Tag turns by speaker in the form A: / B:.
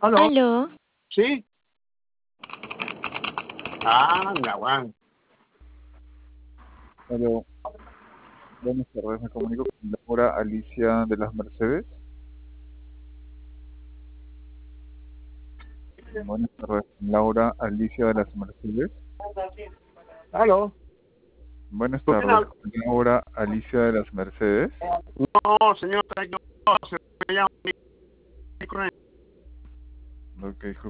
A: ¿Aló?
B: Aló,
A: ¿Sí? Anda, Juan.
C: Hola, buenas tardes. Me comunico con Laura Alicia de las Mercedes. Buenas tardes, Laura Alicia de las Mercedes.
A: ¿Aló?
C: Buenas
A: ¿Con quién
C: tardes,
A: hablo?
C: Laura Alicia de las Mercedes.
A: No, señor, está equivocado. Se me llama Nicolás.
C: Ok,